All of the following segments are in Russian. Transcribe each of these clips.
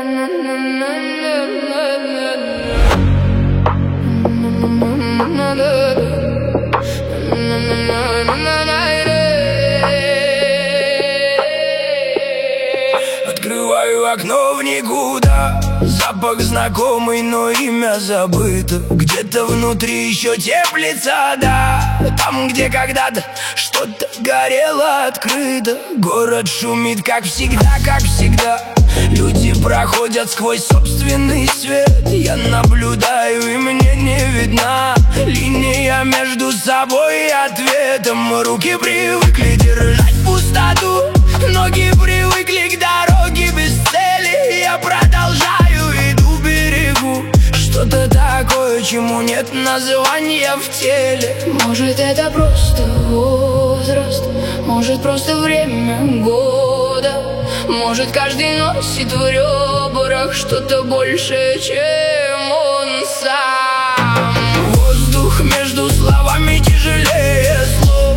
Открываю окно в никуда. Запах знакомый, но имя забыто. Где-то внутри еще теплится, да. Там, где когда-то что-то горело открыто. Город шумит, как всегда, как всегда. Люди проходят сквозь собственный свет. Я наблюдаю, и мне не видна линия между собой и ответом. Руки привыкли держать пустоту, ноги привыкли к дороге без цели. Я продолжаю, иду, берегу что-то такое, чему нет названия в теле. Может, это просто возраст, может, просто время года. Может, каждый носит в ребрах что-то большее, чем он сам. Воздух между словами тяжелее слов.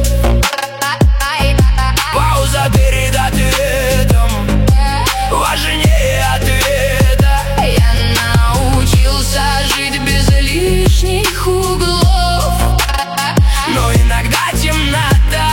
Пауза перед ответом важнее ответа. Я научился жить без лишних углов, но иногда темнота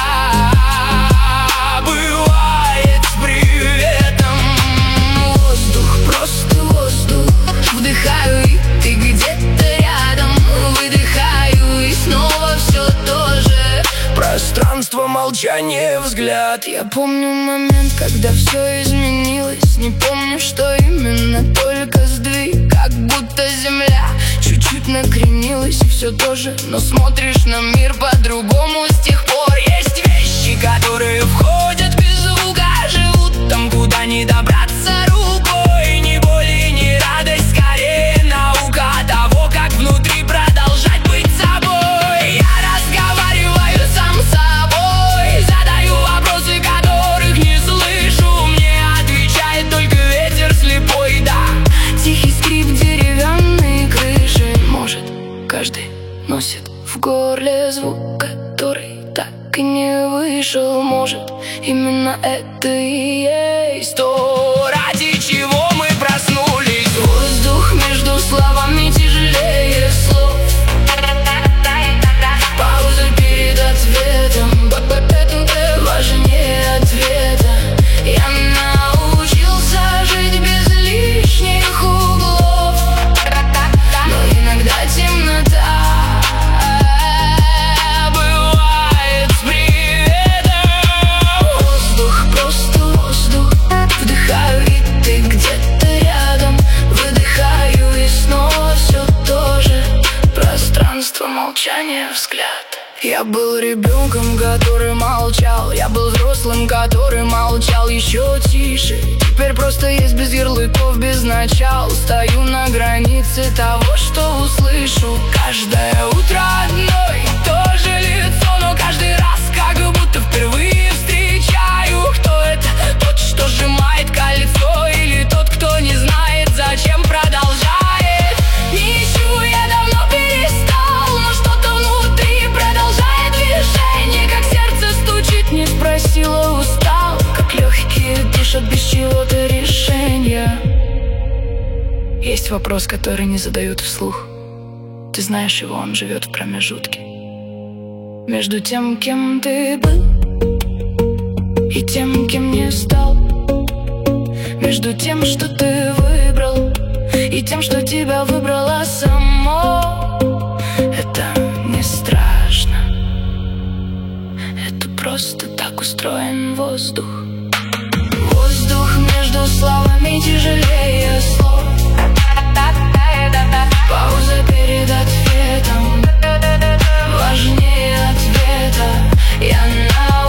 бывает с приветом. Воздух, просто воздух. Вдыхаю, и ты где-то рядом. Выдыхаю, и снова все то же. Пространство, молчание, взгляд. Я помню момент, когда все изменилось. Не помню, что именно, только сдвиг. Как будто земля чуть-чуть накренилась, и все то же, но смотришь на мир по-другому с тех пор. Есть вещи, которые входят без звука, живут там, куда не добраться рукой. Ни боли, ни радость, скорее наука того, как внутри продолжать быть собой. Я разговариваю сам с собой, задаю вопросы, которых не слышу. Мне отвечает только ветер слепой, да. Тихий скрип деревянной крыши. Может, каждый носит в горле звук, который так и не вышел. Может, именно это и есть то, Ради чего мы проснулись. воздух между словами тяжелее слов. Пауза перед ответом важнее ответа. Я научился жить без лишних углов, но иногда темнота Бывает с приветом. Воздух, просто воздух. Вдыхаю, и ты где-то рядом. Выдыхаю, и снова все то же. Пространство, молчание, взгляд. Я был ребенком, который молчал. Я был взрослым, который молчал еще тише. Теперь просто есть без ярлыков, без начал. Стою на границе того, что услышу. Каждое утро одно и то же лицо, но каждый раз как будто впервые встречаю. Кто это? Тот, что сжимает кольцо, или тот, кто не знает, зачем продолжает? Не ищу, я давно перестал, но что-то внутри продолжает движение. Как сердце стучит, не спросила, устал. Как легкие дышат без чего-то решения. Есть вопрос, который не задают вслух. Ты знаешь его, он живет в промежутке между тем, кем ты был, и тем, кем не стал. Между тем, что ты выбрал, и тем, что тебя выбрало само. Это не страшно, это просто так устроен воздух. Воздух между словами тяжелее слов. Пауза перед ответом важнее ответа. Я